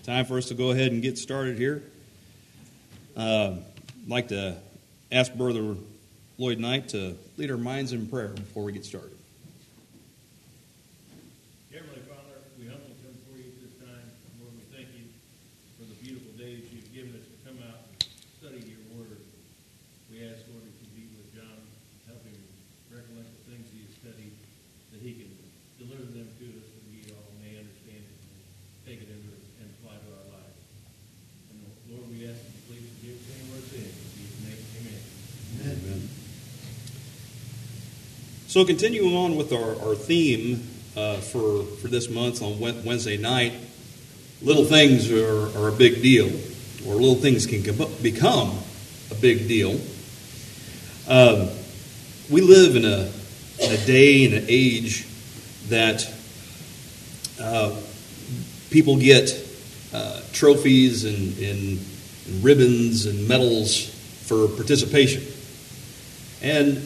Time for us to go ahead and get started here. I'd like to ask Brother Lloyd Knight to lead our minds in prayer before we get started. Heavenly Father, we humbly come before you at this time. Lord, we thank you for the beautiful day that you've given us to come out and study your word. We ask, Lord, that you be with John, help him recollect the things he has studied, that he can deliver them to us, and we all may understand it and take it into and apply to our lives. And Lord, we ask that you please forgive us any words in. In Jesus' name, amen. Amen. So continuing on with our theme for this month on Wednesday night, little things are a big deal, or little things can become a big deal. We live in a day and an age that people get trophies and ribbons and medals for participation. And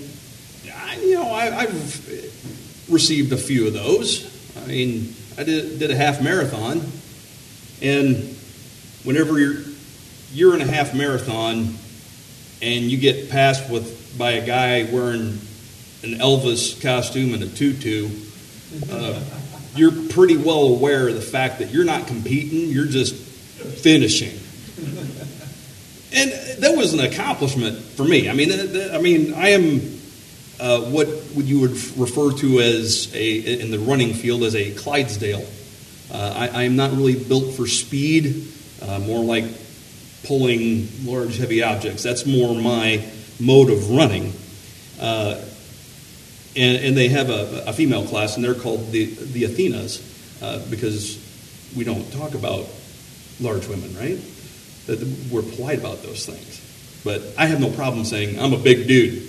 I've received a few of those. I mean, I did a half marathon, and whenever you're in a half marathon and you get passed by a guy wearing an Elvis costume and a tutu, you're pretty well aware of the fact that you're not competing, you're just finishing. And that was an accomplishment for me. I mean, I am what you would refer to as in the running field as a Clydesdale. I am not really built for speed, more like pulling large, heavy objects. That's more my mode of running. And they have a female class, and they're called the Athenas, because we don't talk about large women, right? We're polite about those things. But I have no problem saying I'm a big dude.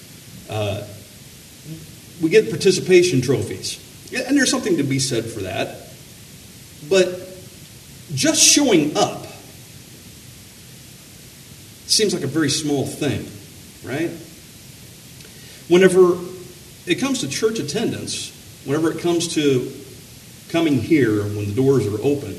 We get participation trophies, and there's something to be said for that. But just showing up seems like a very small thing, right? Whenever it comes to church attendance, whenever it comes to coming here when the doors are open,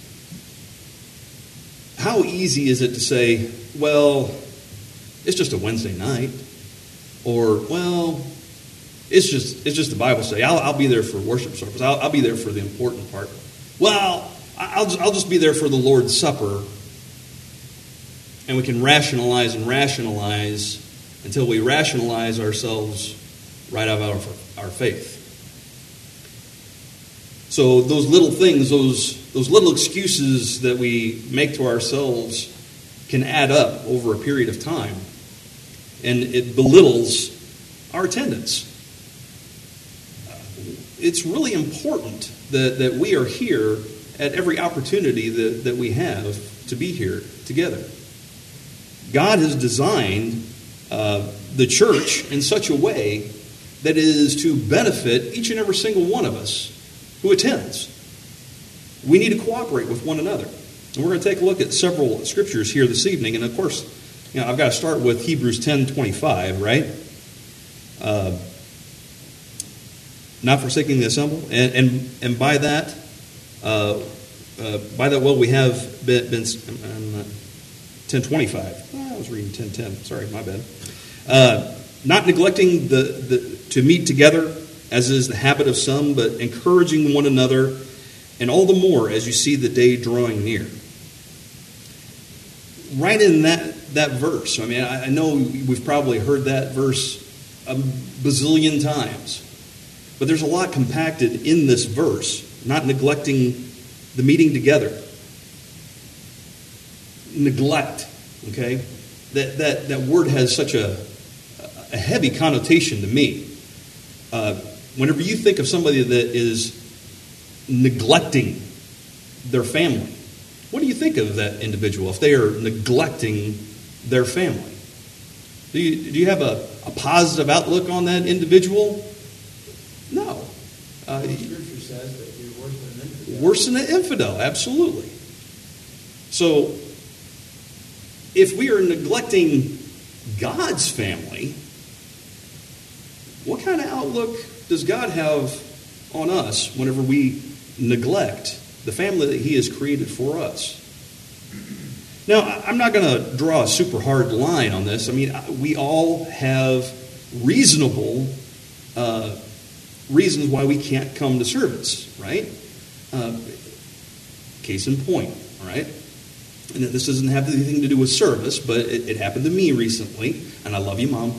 how easy is it to say, well, it's just a Wednesday night, or, well, it's just the Bible study. I'll be there for worship service. I'll be there for the important part. Well, I'll just be there for the Lord's Supper, and we can rationalize until we rationalize ourselves right out of our faith. So those little things, those little excuses that we make to ourselves can add up over a period of time, and it belittles our attendance. It's really important that we are here at every opportunity that we have to be here together. God has designed the church in such a way that is to benefit each and every single one of us who attends. We need to cooperate with one another. And we're going to take a look at several scriptures here this evening. And of course, I've got to start with Hebrews 10:25, right? Not forsaking the assembly. And by that, we have been 10:25. I was reading 10:10. Sorry, my bad. Not neglecting to meet together, as is the habit of some, but encouraging one another, and all the more as you see the day drawing near. Right in that verse. I mean, I know we've probably heard that verse a bazillion times, but there's a lot compacted in this verse. Not neglecting the meeting together. Neglect, okay? That word has such a heavy connotation to me. Whenever you think of somebody that is neglecting their family, what do you think of that individual if they are neglecting their family? Do you have a positive outlook on that individual? No. The Scripture says that you're worse than an infidel. Worse than an infidel, absolutely. So, if we are neglecting God's family, what kind of outlook does God have on us whenever we neglect the family that He has created for us. Now, I'm not going to draw a super hard line on this. I mean, we all have reasonable reasons why we can't come to service, right? Case in point, all right? And this doesn't have anything to do with service, but it happened to me recently, and I love you, Mom.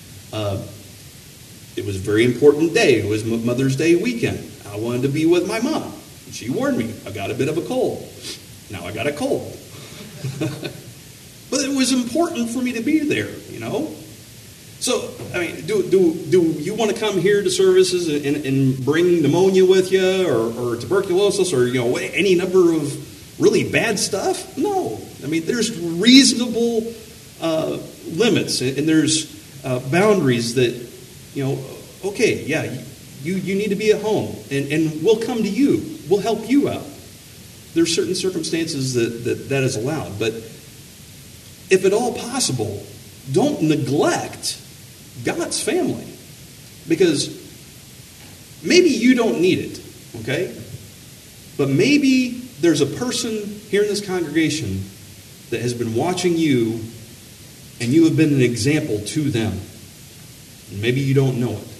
It was a very important day. It was Mother's Day weekend. I wanted to be with my mom. She warned me. I got a bit of a cold. Now I got a cold. But it was important for me to be there, you know? So, I mean, do you want to come here to services and bring pneumonia with you or tuberculosis or, you know, any number of really bad stuff? No. I mean, there's reasonable limits and there's boundaries that, you know, okay, yeah, you need to be at home and we'll come to you. We'll help you out. There's certain circumstances that is allowed. But if at all possible, don't neglect God's family. Because maybe you don't need it, okay? But maybe there's a person here in this congregation that has been watching you and you have been an example to them. And maybe you don't know it.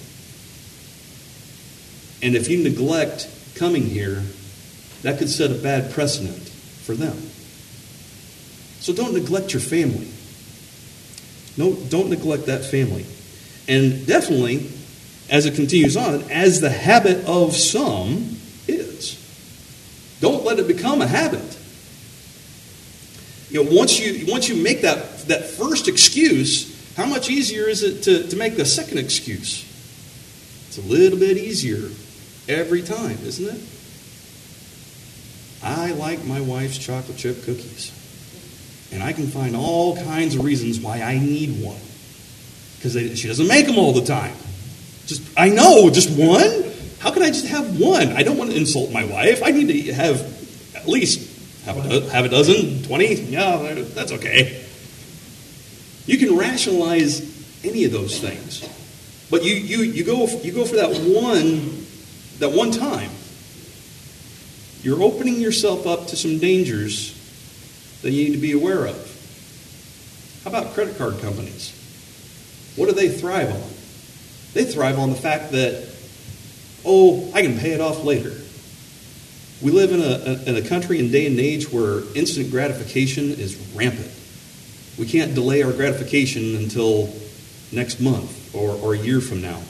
And if you neglect coming here, that could set a bad precedent for them. So don't neglect your family. No, don't neglect that family. And definitely, as it continues on, as the habit of some is. Don't let it become a habit. You know, once you make that first excuse, how much easier is it to make the second excuse? It's a little bit easier every time, isn't it? I like my wife's chocolate chip cookies. And I can find all kinds of reasons why I need one. Because she doesn't make them all the time. I know, just one? How can I just have one? I don't want to insult my wife. I need to have at least have a dozen, 20. Yeah, that's okay. You can rationalize any of those things. But you go for that one time. You're opening yourself up to some dangers that you need to be aware of. How about credit card companies? What do they thrive on? They thrive on the fact that, I can pay it off later. We live in a country and day and age where instant gratification is rampant. We can't delay our gratification until next month or a year from now.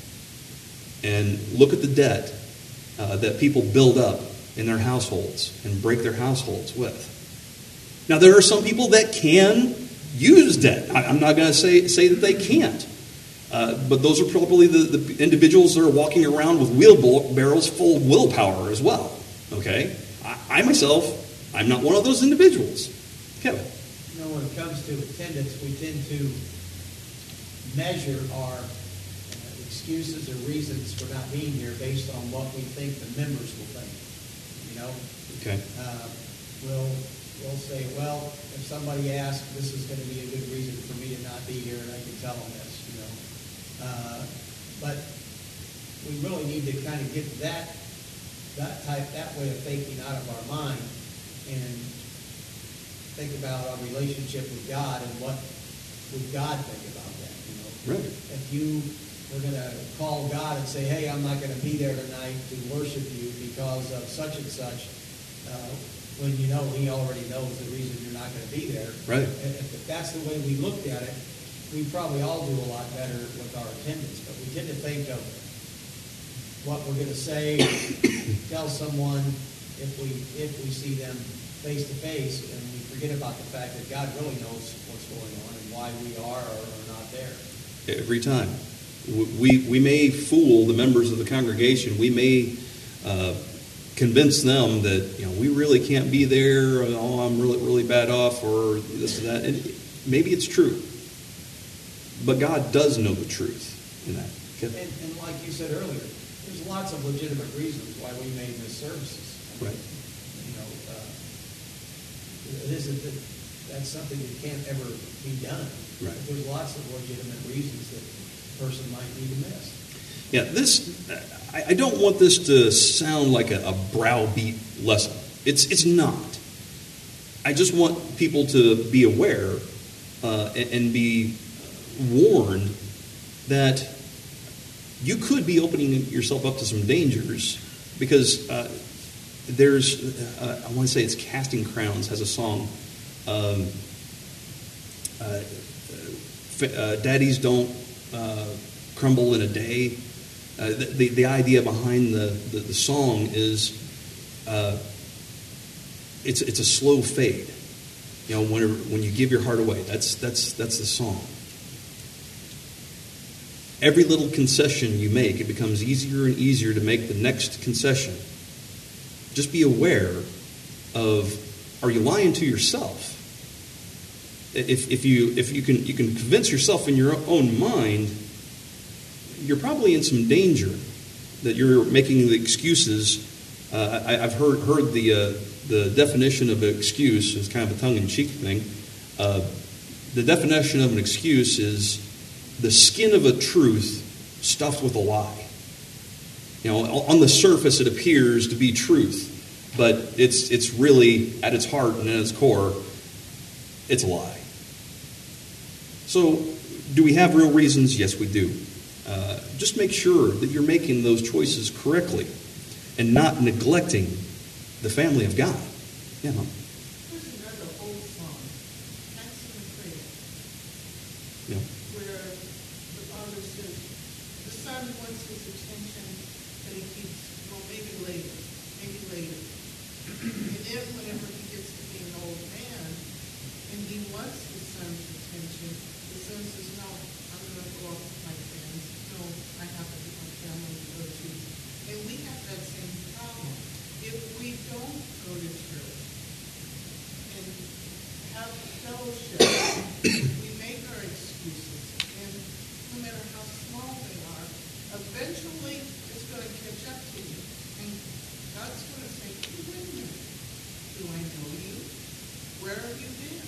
And look at the debt that people build up in their households and break their households with. Now, there are some people that can use debt. I'm not going to say that they can't. But those are probably the individuals that are walking around with wheelbarrows full of willpower as well. Okay? I myself, I'm not one of those individuals. Kevin? You know, when it comes to attendance, we tend to measure our excuses or reasons for not being here based on what we think the members will think. You know? Okay. We'll say, well, if somebody asks, this is going to be a good reason for me to not be here, and I can tell them this, you know. But we really need to kind of get that way of thinking out of our mind and think about our relationship with God and what would God think about that, you know. Right. If you were going to call God and say, hey, I'm not going to be there tonight to worship you because of such and such, when you know He already knows the reason you're not going to be there. Right. If that's the way we looked at it, we probably all do a lot better with our attendance. But we tend to think of what we're going to say, tell someone if we see them face to face, and we forget about the fact that God really knows what's going on and why we are or are not there. Every time. We may fool the members of the congregation. We may convince them that, you know, we really can't be there, or, I'm really, really bad off, or this or that. And maybe it's true. But God does know the truth in that. Okay? And like you said earlier, there's lots of legitimate reasons why we may miss services. Right. You know, it isn't that that's something that can't ever be done. Right. But there's lots of legitimate reasons that a person might need to miss. Yeah, I don't want this to sound like a browbeat lesson. It's not. I just want people to be aware and be warned that you could be opening yourself up to some dangers, because there's, I want to say it's Casting Crowns has a song, Daddies Don't Crumble in a Day. The idea behind the song is it's a slow fade. You know, when you give your heart away, that's the song. Every little concession you make, it becomes easier and easier to make the next concession. Just be aware of, are you lying to yourself? If you can convince yourself in your own mind, you're probably in some danger that you're making the excuses. I've heard the definition of an excuse is kind of a tongue-in-cheek thing. The definition of an excuse is the skin of a truth stuffed with a lie. You know, on the surface it appears to be truth, but it's really, at its heart and at its core, it's a lie. So, do we have real reasons? Yes, we do. Just make sure that you're making those choices correctly and not neglecting the family of God. You know. There's another old song, Handsome and Prayer, Yeah. where the father says, the son wants his attention, but he keeps, well, maybe later. And then whenever he gets to be an old man, and he wants his son's attention, the son says, no, I'm going to go off with my friends. No, I have a family to go to. And we have that same problem. If we don't go to church and have fellowship, we make our excuses. And no matter how small they are, eventually it's going to catch up to you. And God's going to say, hey, wait a minute. Do I know you? Where have you been?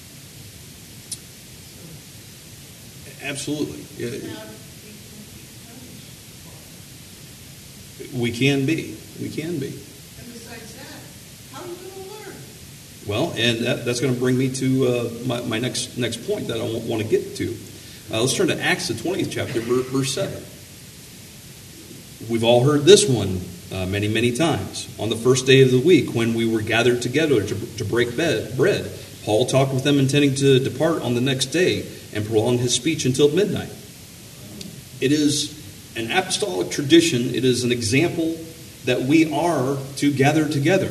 So, Absolutely. Yeah. now we can be punished. We can be. We can be. And besides that, how are you going to learn? Well, and that's going to bring me to my next point that I want to get to. Let's turn to Acts, the 20th chapter, verse 7. We've all heard this one many, many times. On the first day of the week, when we were gathered together to break bread, Paul talked with them, intending to depart on the next day, and prolonged his speech until midnight. It is an apostolic tradition. It is an example that we are to gather together.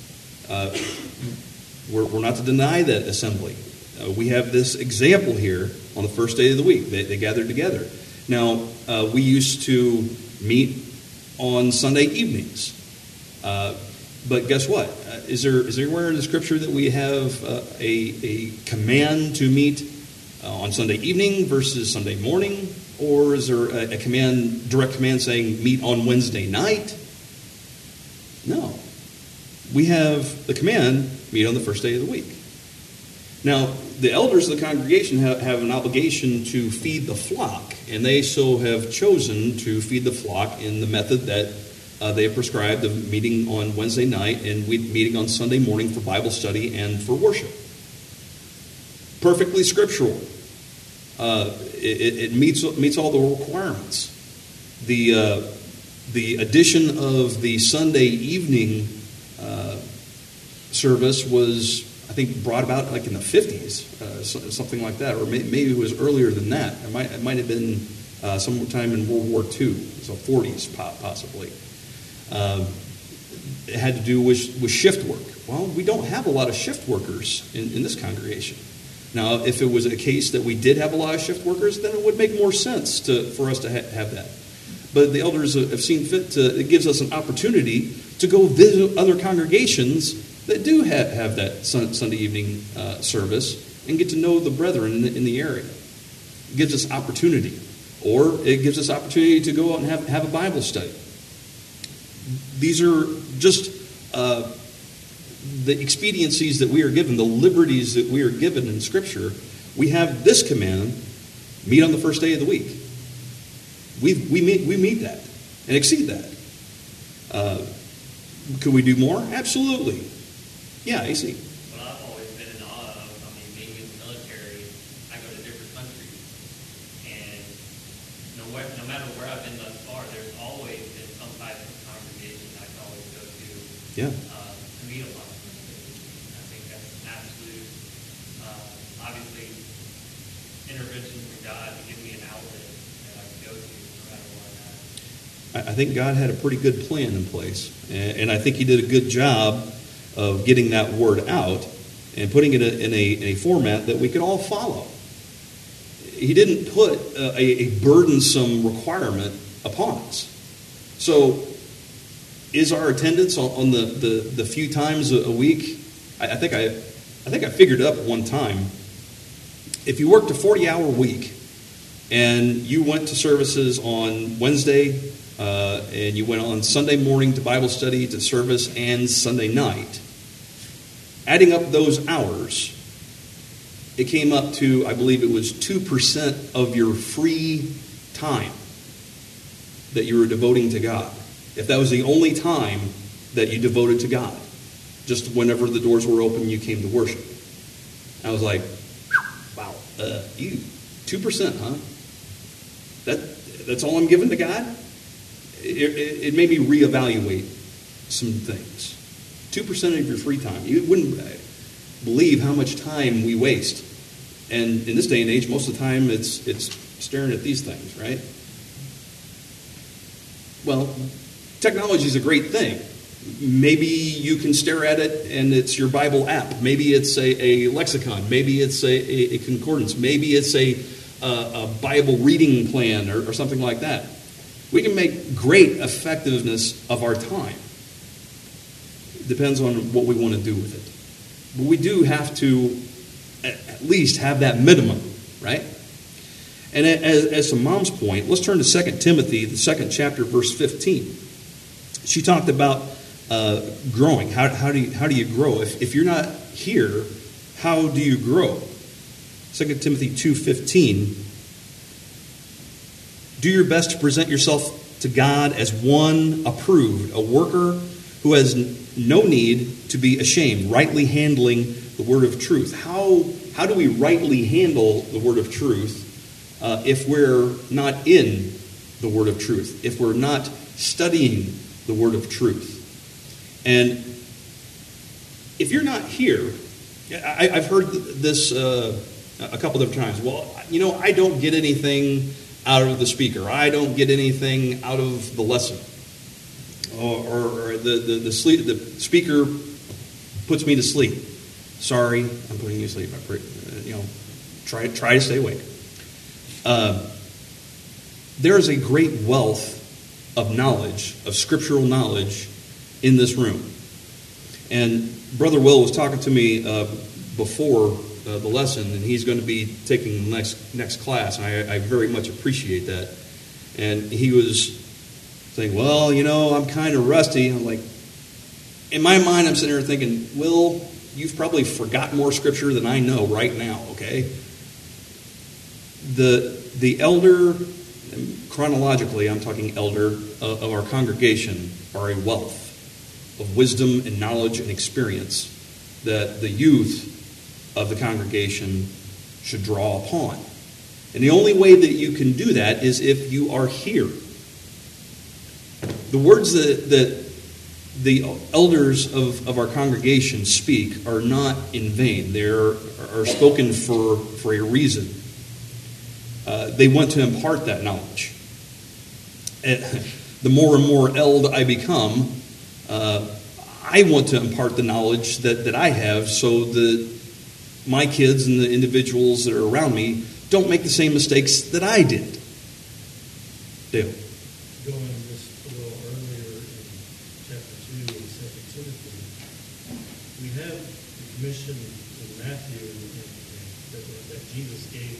We're not to deny that assembly. We have this example here on the first day of the week. They gathered together. Now, we used to meet on Sunday evenings. But guess what? Is there anywhere in the Scripture that we have a command to meet on Sunday evening versus Sunday morning? Or is there a direct command saying meet on Wednesday night? No. We have the command, meet on the first day of the week. Now, the elders of the congregation have an obligation to feed the flock, and they so have chosen to feed the flock in the method that they have prescribed of meeting on Wednesday night and meeting on Sunday morning for Bible study and for worship. Perfectly scriptural. It meets all the requirements. The addition of the Sunday evening service was, I think, brought about like in the 50s, something like that, or maybe it was earlier than that. It might have been sometime in World War II, so 40s possibly. It had to do with shift work. Well, we don't have a lot of shift workers in this congregation. Now, if it was a case that we did have a lot of shift workers, then it would make more sense for us to have that. But the elders have seen fit it gives us an opportunity to go visit other congregations that do have that Sunday evening service and get to know the brethren in the area. It gives us opportunity. Or it gives us opportunity to go out and have a Bible study. These are just the expediencies that we are given, the liberties that we are given in Scripture. We have this command, meet on the first day of the week. We meet that and exceed that. Could we do more? Absolutely. Yeah, AC. What I've always been in awe of, I mean, being in the military, I go to different countries, and no matter where I've been thus far, there's always been some type of congregation I can always go to Yeah. to meet a lot of people. I think that's an absolute, obviously, intervention from God to give me an outlet that I can go to no matter what I'm at. I think God had a pretty good plan in place, and I think He did a good job of getting that word out and putting it in a format that we could all follow. He didn't put a burdensome requirement upon us. So, is our attendance on the few times a week? I think I figured it up one time. If you worked a 40-hour week and you went to services on Wednesday and you went on Sunday morning to Bible study, to service, and Sunday night, adding up those hours, it came up to, I believe it was 2% of your free time that you were devoting to God. If that was the only time that you devoted to God, just whenever the doors were open, you came to worship. I was like, wow, 2%, huh? That's all I'm giving to God? It made me reevaluate some things. 2% of your free time. You wouldn't believe how much time we waste. And in this day and age, most of the time it's staring at these things, right? Well, technology is a great thing. Maybe you can stare at it and it's your Bible app. Maybe it's a lexicon. Maybe it's a concordance. Maybe it's a Bible reading plan or something like that. We can make great effectiveness of our time. Depends on what we want to do with it. But we do have to at least have that minimum, right? And as to Mom's point, let's turn to 2 Timothy, the 2nd chapter, verse 15. She talked about growing. How do you grow? If you're not here, how do you grow? 2 Timothy 2:15. Do your best to present yourself to God as one approved, a worker who has no need to be ashamed, rightly handling the word of truth. How do we rightly handle the word of truth if we're not in the word of truth, if we're not studying the word of truth? And if you're not here, I've heard this a couple of times. Well, I don't get anything out of the speaker. I don't get anything out of the lesson. Or the speaker puts me to sleep. Sorry, I'm putting you to sleep. Try to stay awake. There is a great wealth of knowledge, of scriptural knowledge, in this room. And Brother Will was talking to me before the lesson, and he's going to be taking the next class, and I very much appreciate that. And he was saying, well, I'm kind of rusty. I'm like, in my mind, I'm sitting there thinking, Will, you've probably forgotten more scripture than I know right now, okay? The elder, chronologically, I'm talking elder, of our congregation are a wealth of wisdom and knowledge and experience that the youth of the congregation should draw upon. And the only way that you can do that is if you are here. The words that the elders of our congregation speak are not in vain. They are spoken for a reason. They want to impart that knowledge. The more and more eld I become, I want to impart the knowledge that I have so that my kids and the individuals that are around me don't make the same mistakes that I did. Dale. Going just a little earlier in chapter 2 of 2 Timothy, we have the commission in Matthew that Jesus gave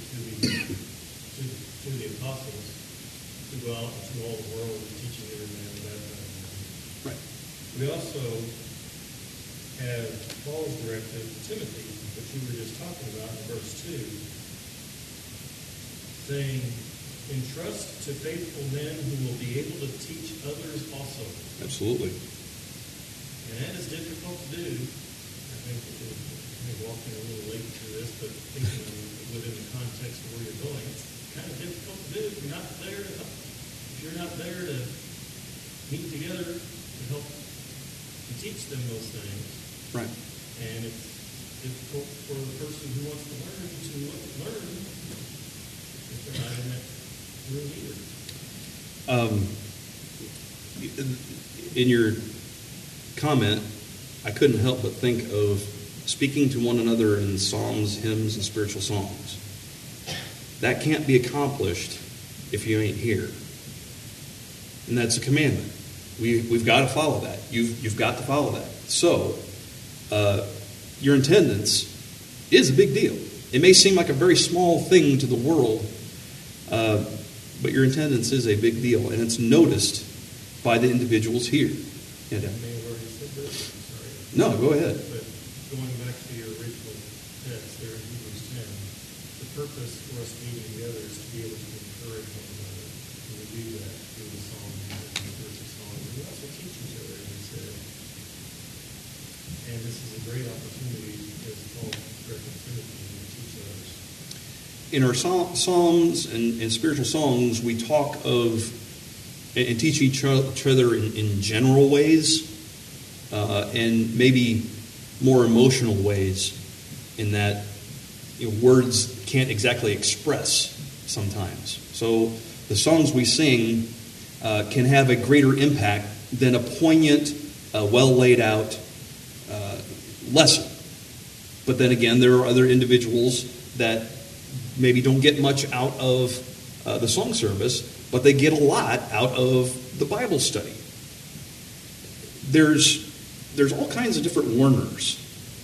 to the apostles to go out into all the world and teaching every man and baptizing. Right. We also have Paul's directive to Timothy, which you were just talking about in verse 2, saying, entrust to faithful men who will be able to teach others also. Absolutely. And that is difficult to do. I think I walked in a little late to this, but thinking within the context of where you're going, it's kind of difficult to do if you're not there to help. If you're not there to meet together to help to teach them those things. Right. And it's difficult for the person who wants to learn if they're not in that room either. In your comment, I couldn't help but think of speaking to one another in psalms, hymns, and spiritual songs. That can't be accomplished if you ain't here. And that's a commandment. We've got to follow that. You've got to follow that. So, your attendance is a big deal. It may seem like a very small thing to the world, but your attendance is a big deal, and it's noticed by the individuals here. Yeah, Dan. I may have already said this, I'm sorry. No, go ahead. But going back to your original text there in Hebrews 10, the purpose for us meeting together is to be able to encourage one another. And we do that through the psalm and the spiritual song. We also teach each other, as you said. And this is a great opportunity because Paul directed Timothy to teach others. In our psalms and spiritual songs, we talk of and teach each other in general ways and maybe more emotional ways in that words can't exactly express sometimes. So the songs we sing can have a greater impact than a poignant, well laid out lesson. But then again, there are other individuals that maybe don't get much out of the song service, but they get a lot out of the Bible study. There's all kinds of different learners.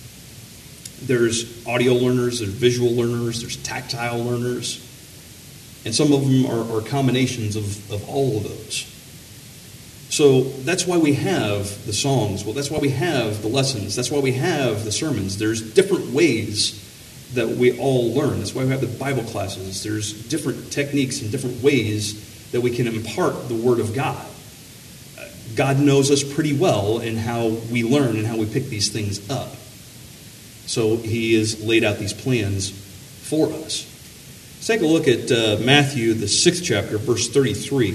There's audio learners, there's visual learners, there's tactile learners, and some of them are combinations of all of those. So that's why we have the songs. Well, that's why we have the lessons. That's why we have the sermons. There's different ways that we all learn. That's why we have the Bible classes. There's different techniques and different ways that we can impart the Word of God. God knows us pretty well in how we learn and how we pick these things up. So He has laid out these plans for us. Let's take a look at Matthew, the 6th chapter, verse 33.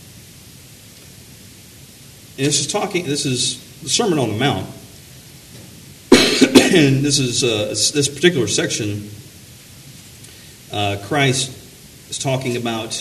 And this is the Sermon on the Mount. And this is this particular section, Christ is talking about,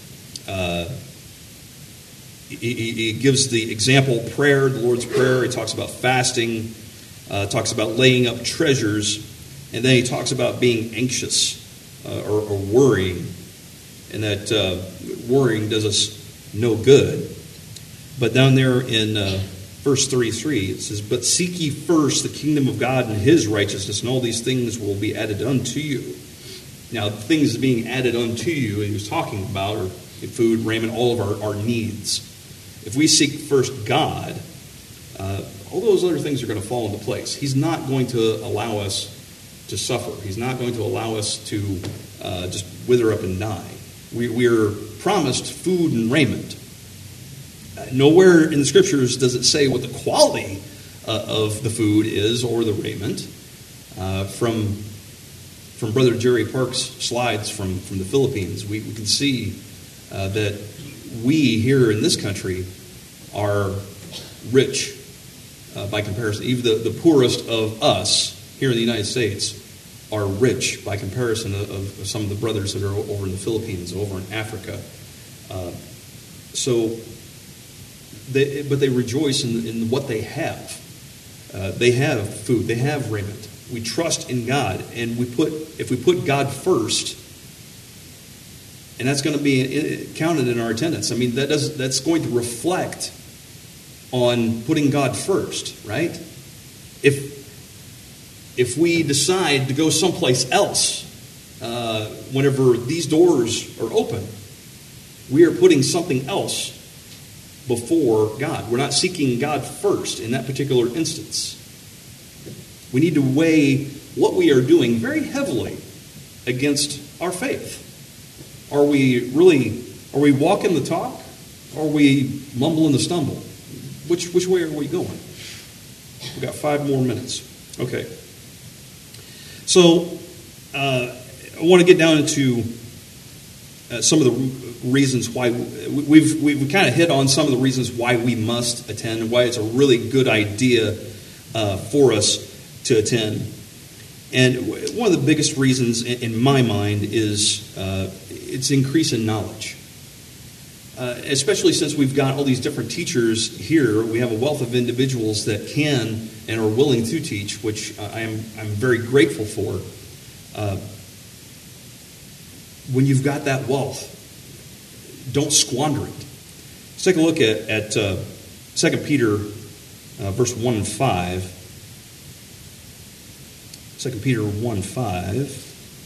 he gives the example prayer, the Lord's Prayer. He talks about fasting, talks about laying up treasures, and then he talks about being anxious or worrying, and that worrying does us no good. But down there in verse 33, it says, "But seek ye first the kingdom of God and His righteousness, and all these things will be added unto you." Now, the things being added unto you, he was talking about, are food, raiment, all of our needs. If we seek first God, all those other things are going to fall into place. He's not going to allow us to suffer. He's not going to allow us to just wither up and die. We're promised food and raiment. Nowhere in the Scriptures does it say what the quality of the food is or the raiment. From Brother Jerry Park's slides from the Philippines, we can see that we here in this country are rich by comparison. Even the poorest of us here in the United States are rich by comparison of some of the brothers that are over in the Philippines, over in Africa. But they rejoice in what they have. They have food. They have raiment. We trust in God, and if we put God first, and that's going to be counted in our attendance. I mean, that's going to reflect on putting God first, right? If we decide to go someplace else whenever these doors are open, we are putting something else before God. We're not seeking God first in that particular instance. We need to weigh what we are doing very heavily against our faith. Are we really Are we walking the talk? Or are we mumbling the stumble? Which way are we going? We've got 5 more minutes. Okay. So, I want to get down into some of the reasons why we've kind of hit on some of the reasons why we must attend and why it's a really good idea for us to attend. And one of the biggest reasons in my mind is its increase in knowledge. Especially since we've got all these different teachers here, we have a wealth of individuals that can and are willing to teach, which I'm very grateful for. When you've got that wealth, don't squander it. Let's take a look at 2 Peter verse 1 and 5. 2 Peter 1:5.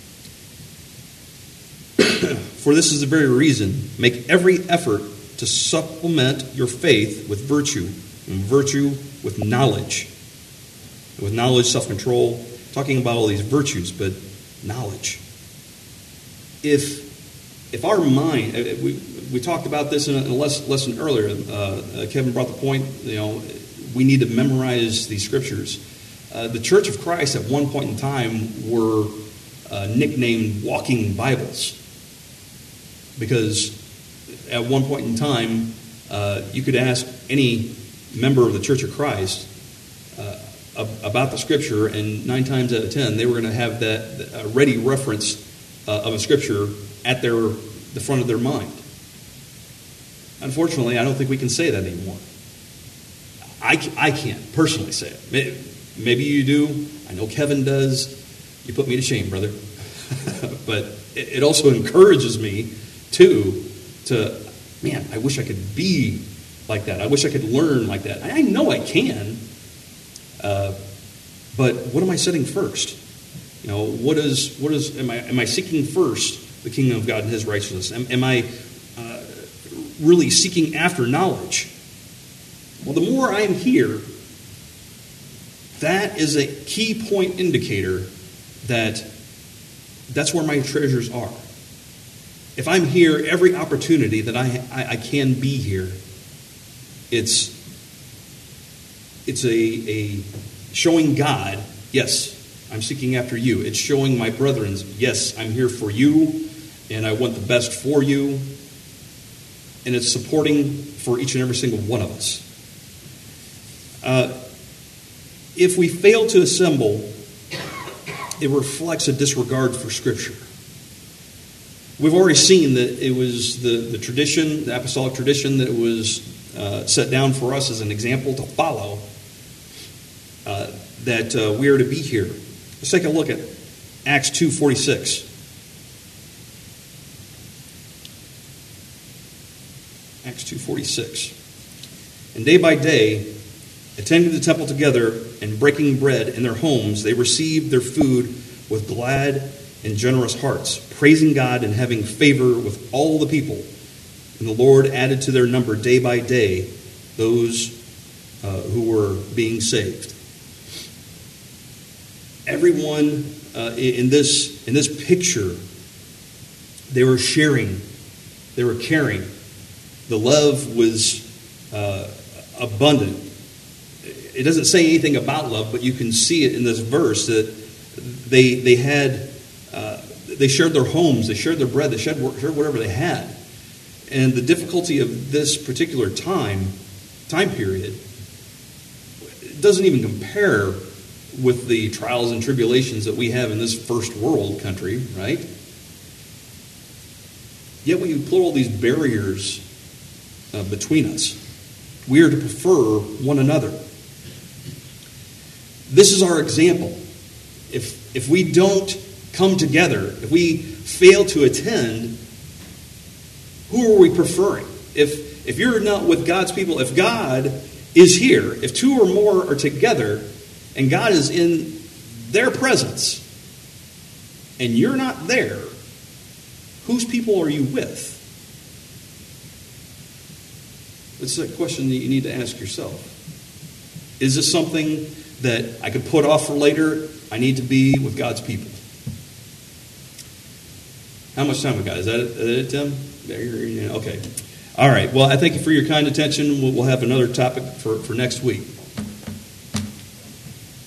For this is the very reason, make every effort to supplement your faith with virtue, and virtue with knowledge. With knowledge, self-control, talking about all these virtues, but knowledge. If our mind, we talked about this in a lesson earlier. Kevin brought the point, we need to memorize these scriptures. The Church of Christ at one point in time were nicknamed walking Bibles. Because at one point in time, you could ask any member of the Church of Christ about the Scripture, and 9 times out of 10, they were going to have that ready reference of a Scripture at the front of their mind. Unfortunately, I don't think we can say that anymore. I can't personally say it. Maybe you do. I know Kevin does. You put me to shame, brother. But it also encourages me man, I wish I could be like that. I wish I could learn like that. I know I can, but what am I setting first? Am I seeking first the kingdom of God and His righteousness? Am I really seeking after knowledge? Well, the more I am here, that is a key point indicator that that's where my treasures are. If I'm here every opportunity that I can be here, it's a showing God, yes, I'm seeking after you. It's showing my brethren, yes, I'm here for you, and I want the best for you. And it's supporting for each and every single one of us. If we fail to assemble, it reflects a disregard for Scripture. We've already seen that it was the tradition, the apostolic tradition, that was set down for us as an example to follow, that we are to be here. Let's take a look at Acts 2:46. Acts 2:46. And day by day, attending the temple together and breaking bread in their homes, they received their food with glad and generous hearts, praising God and having favor with all the people. And the Lord added to their number day by day those who were being saved. Everyone in this picture, they were sharing, they were caring. The love was abundant. It doesn't say anything about love, but you can see it in this verse that they shared their homes, they shared their bread, they shared whatever they had. And the difficulty of this particular time period doesn't even compare with the trials and tribulations that we have in this first world country, right? Yet when you put all these barriers between us, we are to prefer one another. This is our example. If we don't come together, if we fail to attend, who are we preferring? If you're not with God's people, if God is here, if 2 or more are together, and God is in their presence, and you're not there, whose people are you with? It's a question that you need to ask yourself. Is this something that I could put off for later? I need to be with God's people. How much time we got? Is that it, Tim? Okay. All right. Well, I thank you for your kind attention. We'll have another topic for next week.